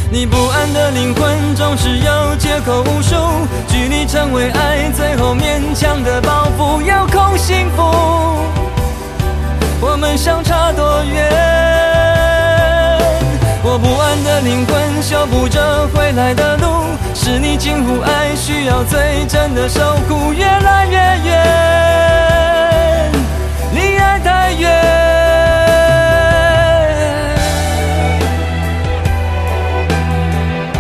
你不安的灵魂总是有借口无数，距离成为爱，最后勉强的包袱，遥控幸福，我们相差多远？我不安的灵魂修补着回来的路，是你近乎爱，需要最真的守护，越来越远。